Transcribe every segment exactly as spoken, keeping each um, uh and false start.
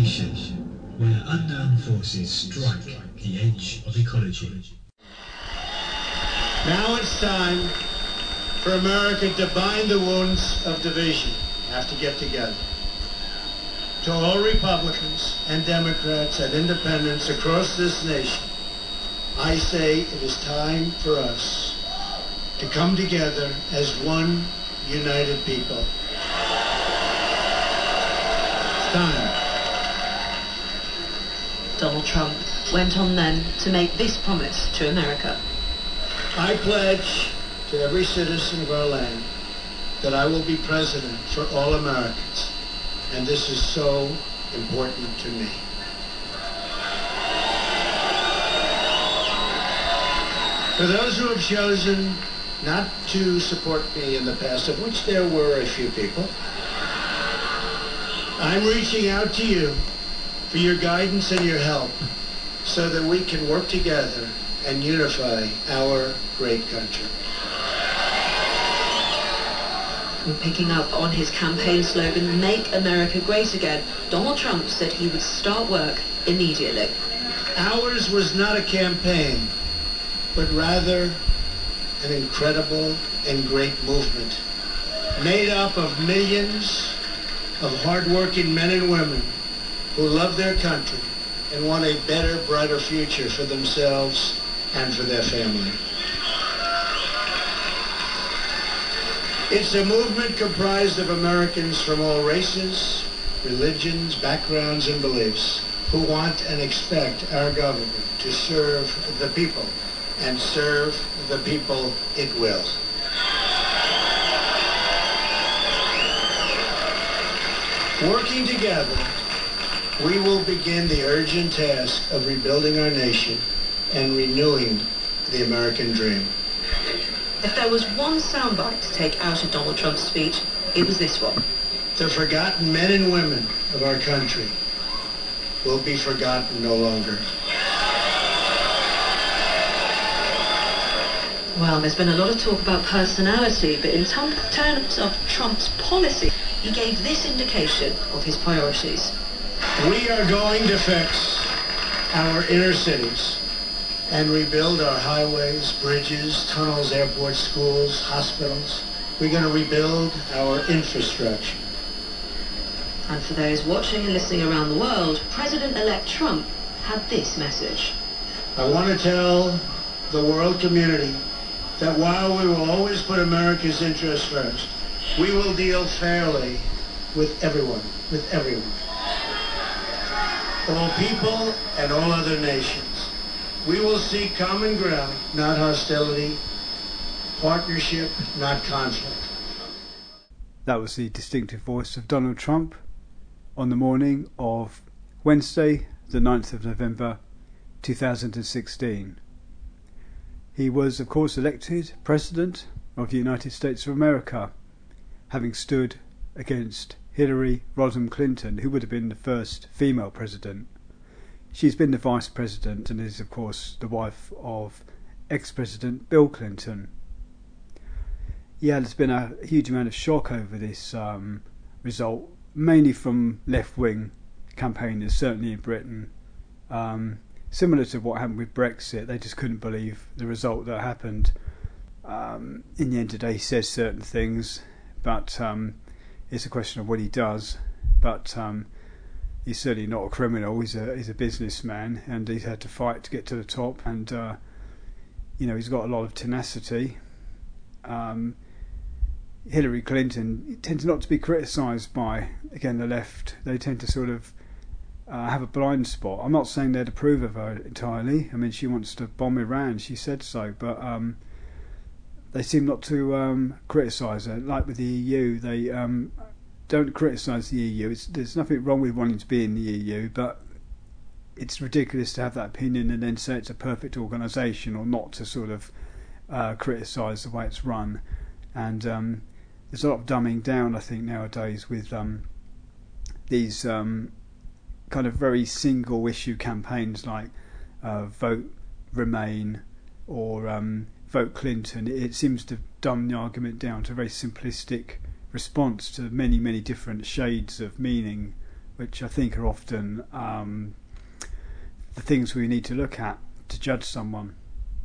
nation where unknown forces strike the edge of ecology. Now it's time for America to bind the wounds of division. We have to get together. To all Republicans and Democrats and independents across this nation, I say it is time for us to come together as one united people. It's time. Donald Trump went on then to make this promise to America. I pledge to every citizen of our land that I will be president for all Americans, and this is so important to me. For those who have chosen not to support me in the past, of which there were a few people, I'm reaching out to you for your guidance and your help so that we can work together and unify our great country. And picking up on his campaign slogan, Make America Great Again, Donald Trump said he would start work immediately. Ours was not a campaign, but rather an incredible and great movement made up of millions of hardworking men and women who love their country and want a better, brighter future for themselves and for their family. It's a movement comprised of Americans from all races, religions, backgrounds, and beliefs who want and expect our government to serve the people, and serve the people it will. Working together, we will begin the urgent task of rebuilding our nation and renewing the American dream. If there was one soundbite to take out of Donald Trump's speech, it was this one. The forgotten men and women of our country will be forgotten no longer. Well, there's been a lot of talk about personality, but in terms of Trump's policy, he gave this indication of his priorities. We are going to fix our inner cities and rebuild our highways, bridges, tunnels, airports, schools, hospitals. We're going to rebuild our infrastructure. And for those watching and listening around the world, President-elect Trump had this message. I want to tell the world community that while we will always put America's interests first, we will deal fairly with everyone, with everyone. All people and all other nations. We will seek common ground, not hostility, partnership, not conflict. That was the distinctive voice of Donald Trump on the morning of Wednesday, the ninth of November, two thousand sixteen. He was, of course, elected President of the United States of America, having stood against Hillary Rodham Clinton, who would have been the first female president. She's been the vice president and is, of course, the wife of ex-president Bill Clinton. Yeah, there's been a huge amount of shock over this um, result, mainly from left-wing campaigners, certainly in Britain. Um, similar to what happened with Brexit, they just couldn't believe the result that happened. Um, in the end of the day, he says certain things, but um, it's a question of what he does. But um, he's certainly not a criminal. He's a he's a businessman, and he's had to fight to get to the top. And uh, you know, he's got a lot of tenacity. Um, Hillary Clinton tends not to be criticised by, again, the left. They tend to sort of uh, have a blind spot. I'm not saying they'd approve of her entirely. I mean, she wants to bomb Iran. She said so, but um, they seem not to um, criticise her. Like with the E U, they um, don't criticise the E U. It's, there's nothing wrong with wanting to be in the E U, but it's ridiculous to have that opinion and then say it's a perfect organisation, or not to sort of uh, criticise the way it's run. And um, there's a lot of dumbing down, I think, nowadays with um, these um, kind of very single issue campaigns like uh, Vote Remain or um, Vote Clinton. It seems to dumb the argument down to a very simplistic response to many, many different shades of meaning which I think are often um, the things we need to look at to judge someone.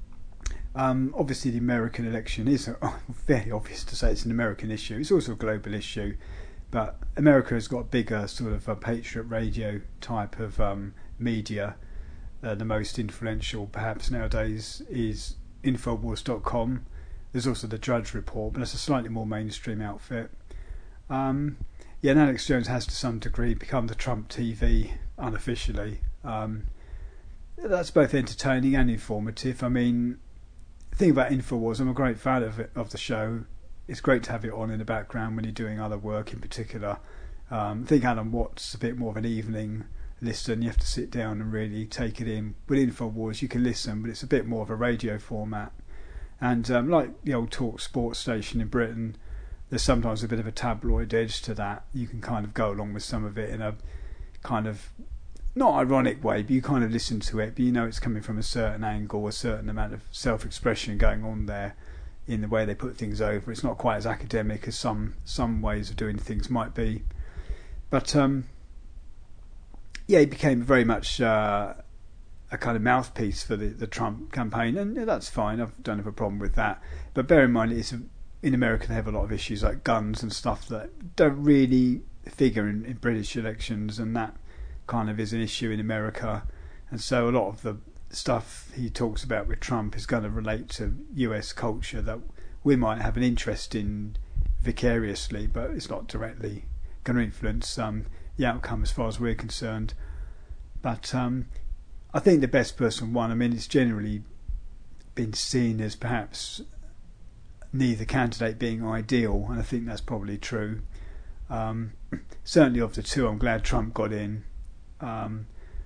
Um, obviously, the American election is oh, very obvious to say it's an American issue. It's also a global issue, but America has got bigger sort of a Patriot Radio type of um, media. Uh, the most influential, perhaps nowadays, is Infowars dot com. There's also the Drudge Report, but it's a slightly more mainstream outfit. Um, yeah, and Alex Jones has to some degree become the Trump T V unofficially. Um, that's both entertaining and informative. I mean, the thing about Infowars, I'm a great fan of it, of the show. It's great to have it on in the background when you're doing other work in particular. Um, I think Alan Watts a bit more of an evening listen. You have to sit down and really take it in. With Infowars you can listen, but it's a bit more of a radio format. And um, like the old Talk Sports station in Britain, there's sometimes a bit of a tabloid edge to that. You can kind of go along with some of it in a kind of not ironic way, but you kind of listen to it, but you know it's coming from a certain angle, a certain amount of self-expression going on there in the way they put things over. It's not quite as academic as some some ways of doing things might be. But um, yeah, he became very much uh, a kind of mouthpiece for the, the Trump campaign, and yeah, that's fine. I don't have a problem with that. But bear in mind, it's a, in America they have a lot of issues like guns and stuff that don't really figure in, in British elections, and that kind of is an issue in America. And so a lot of the stuff he talks about with Trump is going to relate to U S culture that we might have an interest in vicariously, but it's not directly going to influence um, the outcome as far as we're concerned. But um, I think the best person won. I mean, it's generally been seen as perhaps neither candidate being ideal, and I think that's probably true. Um, certainly of the two, I'm glad Trump got in. Um,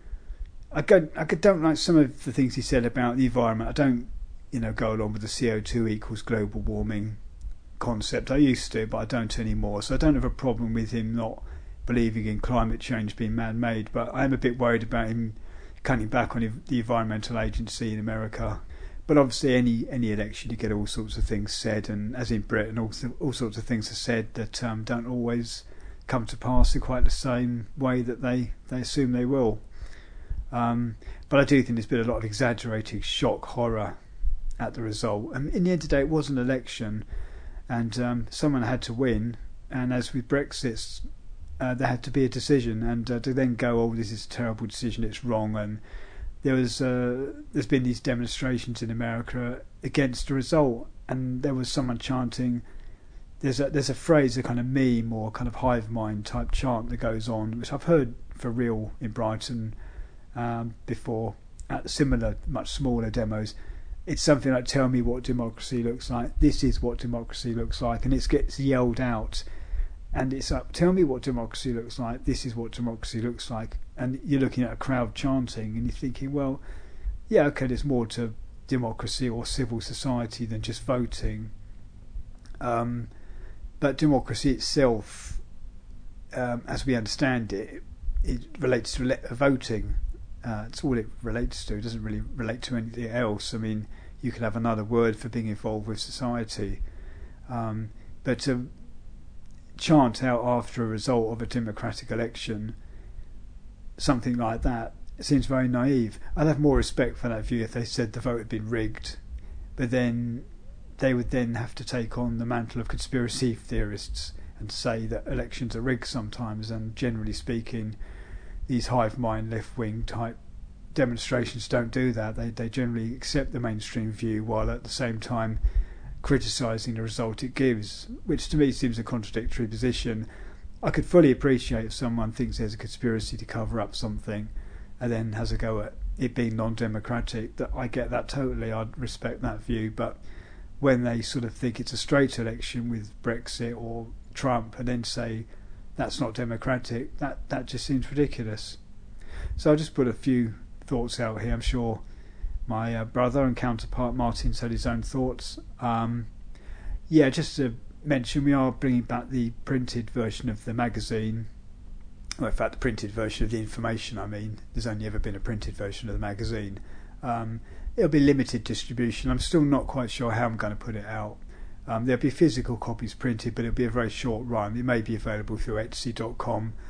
I, go, I don't like some of the things he said about the environment. I don't, you know, go along with the C O two equals global warming concept. I used to, but I don't anymore. So I don't have a problem with him not believing in climate change being man-made. But I am a bit worried about him cutting back on the Environmental Agency in America. But obviously, any any election, you get all sorts of things said, and as in Britain, all all sorts of things are said that um, don't always come to pass in quite the same way that they, they assume they will. Um, but I do think there's been a lot of exaggerated shock horror at the result. And in the end of the day, it was an election, and um, someone had to win. And as with Brexit, uh, there had to be a decision. And uh, to then go, "Oh, this is a terrible decision; it's wrong." And there was, uh, there's been these demonstrations in America against the result, and there was someone chanting. There's a there's a phrase, a kind of meme or kind of hive mind type chant that goes on, which I've heard for real in Brighton. Um, before at similar, much smaller demos. It's something like, "Tell me what democracy looks like. This is what democracy looks like," and it gets yelled out. And it's like, "Tell me what democracy looks like. This is what democracy looks like." And you're looking at a crowd chanting, and you're thinking, well, yeah, okay, there's more to democracy or civil society than just voting. Um, but democracy itself, um, as we understand it, it relates to ele- voting. Uh, it's all it relates to. It doesn't really relate to anything else. I mean, you could have another word for being involved with society. Um, but to chant out after a result of a democratic election, something like that, seems very naive. I'd have more respect for that view if they said the vote had been rigged. But then they would then have to take on the mantle of conspiracy theorists and say that elections are rigged sometimes, and generally speaking, these hive mind left wing type demonstrations don't do that. They they generally accept the mainstream view while at the same time criticising the result it gives, which to me seems a contradictory position. I could fully appreciate if someone thinks there's a conspiracy to cover up something and then has a go at it being non-democratic. That I get that totally. I'd respect that view. But when they sort of think it's a straight election with Brexit or Trump and then say that's not democratic, that, that just seems ridiculous. So I'll just put a few thoughts out here. I'm sure my uh, brother and counterpart Martin's had his own thoughts. Um, yeah, just to mention, we are bringing back the printed version of the magazine. Well, in fact, the printed version of the information, I mean. There's only ever been a printed version of the magazine. Um, it'll be limited distribution. I'm still not quite sure how I'm going to put it out. Um, there'll be physical copies printed, but it'll be a very short run. It may be available through Etsy dot com.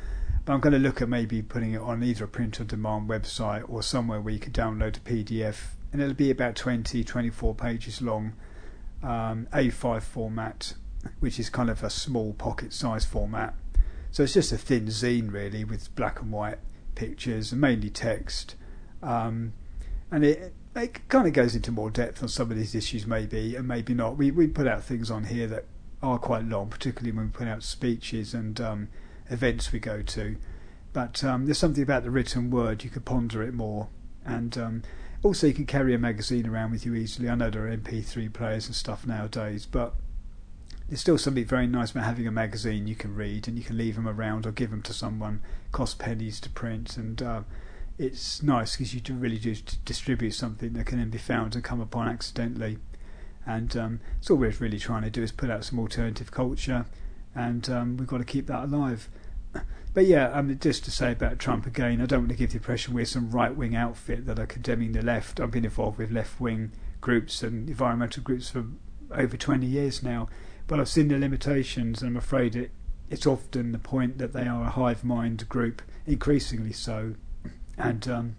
But I'm going to look at maybe putting it on either a print-on-demand website or somewhere where you can download a P D F, and it'll be about twenty, twenty-four pages long, um, A five format, which is kind of a small pocket-sized format. So it's just a thin zine really with black and white pictures and mainly text, um, and it, it kind of goes into more depth on some of these issues maybe and maybe not. We we put out things on here that are quite long, particularly when we put out speeches and um, events we go to, but um, there's something about the written word, you could ponder it more, and um, also you can carry a magazine around with you easily. I know there are M P three players and stuff nowadays, but there's still something very nice about having a magazine you can read, and you can leave them around or give them to someone. It costs pennies to print, and uh, it's nice because you do really do distribute something that can then be found and come upon accidentally. And um, it's all we're really trying to do is put out some alternative culture, and um, we've got to keep that alive. But yeah, I mean, just to say about Trump again, I don't want to give the impression we're some right-wing outfit that are condemning the left. I've been involved with left-wing groups and environmental groups for over twenty years now, but I've seen the limitations, and I'm afraid it, it's often the point that they are a hive-mind group, increasingly so. And um,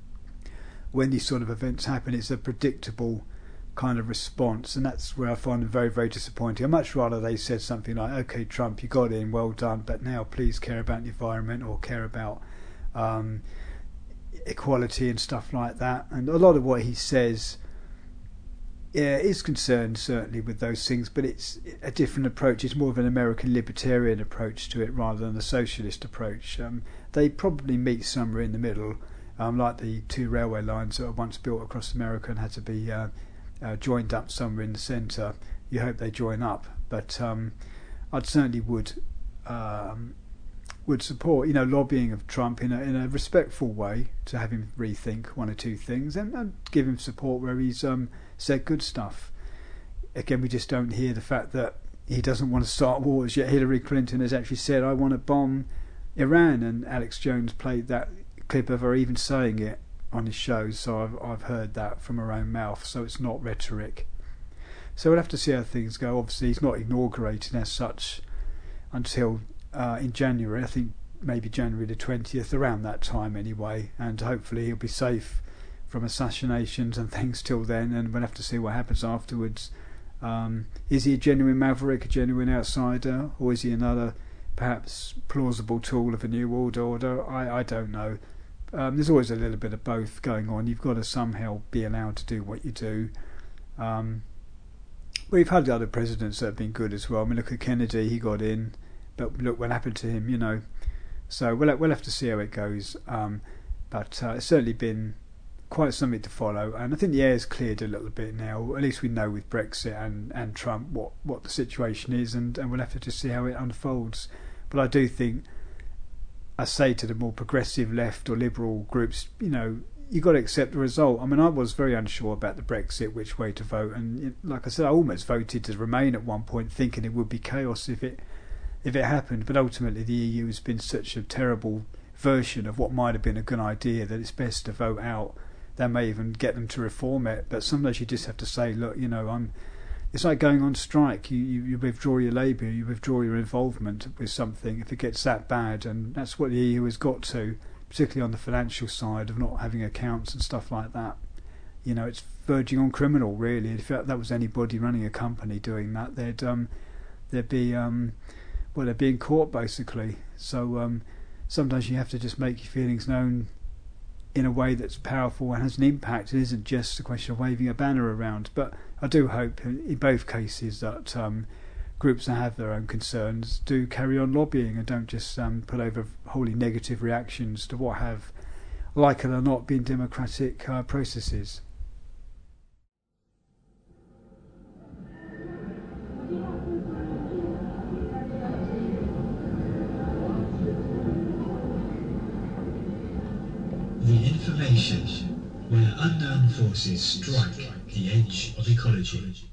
when these sort of events happen, it's a predictable kind of response, and that's where I find them very, very disappointing. I'd much rather they said something like, okay, Trump, you got in, well done, but now please care about the environment, or care about um, equality and stuff like that. And a lot of what he says yeah, is concerned certainly with those things, but it's a different approach. It's more of an American libertarian approach to it rather than a socialist approach. Um, they probably meet somewhere in the middle, um, like the two railway lines that were once built across America and had to be uh, Uh, joined up somewhere in the centre. You hope they join up, but um, I'd certainly would um, would support, you know, lobbying of Trump in a in a respectful way to have him rethink one or two things, and, and give him support where he's um, said good stuff. Again, we just don't hear the fact that he doesn't want to start wars, yet Hillary Clinton has actually said, I want to bomb Iran, and Alex Jones played that clip of her even saying it on his shows, so I've I've heard that from her own mouth, so it's not rhetoric. So we'll have to see how things go. Obviously he's not inaugurated as such until uh, in January, I think maybe January the twentieth, around that time anyway, and hopefully he'll be safe from assassinations and things till then, and we'll have to see what happens afterwards. Um, is he a genuine maverick, a genuine outsider, or is he another perhaps plausible tool of a new world order? I, I don't know. Um, there's always a little bit of both going on. You've got to somehow be allowed to do what you do. Um, we've had other presidents that have been good as well. I mean, look at Kennedy, he got in, but look what happened to him, you know. So we'll, we'll have to see how it goes. Um, but uh, it's certainly been quite something to follow, and I think the air's cleared a little bit now. At least we know with Brexit and, and Trump what, what the situation is, and, and we'll have to just see how it unfolds. But I do think, I say to the more progressive left or liberal groups, you know, you've got to accept the result. I mean, I was very unsure about the Brexit, which way to vote, and like I said, I almost voted to remain at one point, thinking it would be chaos if it if it happened. But ultimately, the E U has been such a terrible version of what might have been a good idea that it's best to vote out. That may even get them to reform it. But sometimes you just have to say, look, you know, I'm. It's like going on strike. You, you, you withdraw your labour, you withdraw your involvement with something if it gets that bad, and that's what the E U has got to, particularly on the financial side of not having accounts and stuff like that. You know, it's verging on criminal, really. If that was anybody running a company doing that, they'd um, they'd be um, well, they're being caught basically. So um, sometimes you have to just make your feelings known in a way that's powerful and has an impact. It isn't just a question of waving a banner around. But I do hope in both cases that um, groups that have their own concerns do carry on lobbying and don't just um, put over wholly negative reactions to what have, like it or not, been democratic uh, processes. The information where unknown forces strike the edge of ecology.